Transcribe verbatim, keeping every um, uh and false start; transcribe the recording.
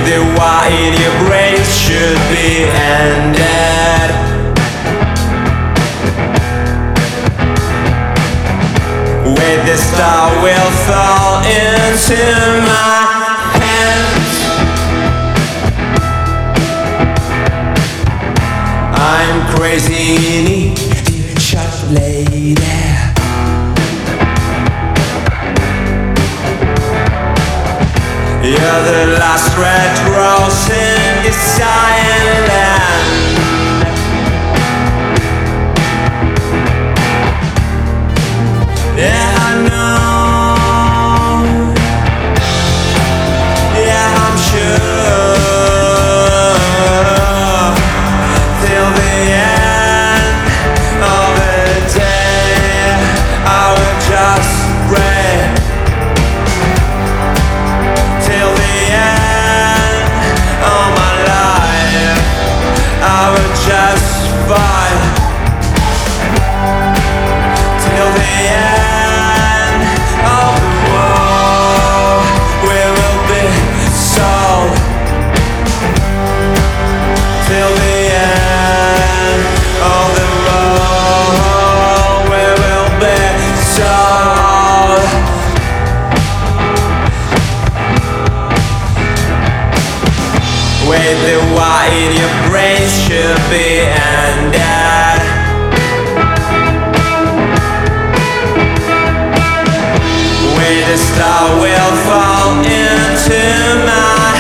With the war in your brain should be ended. With the star will fall into my hands. I'm crazy, need you, shut lady. You're the last red rose in this silent land. Yeah, I know. Yeah, I'm sure. Till the end of the day, I will just pray. Till the end of my life, I will just fight. Till the end of the world, we will be sold. Till the end of the world, we will be sold. With the war in your brain should be ended. Where the star will fall into my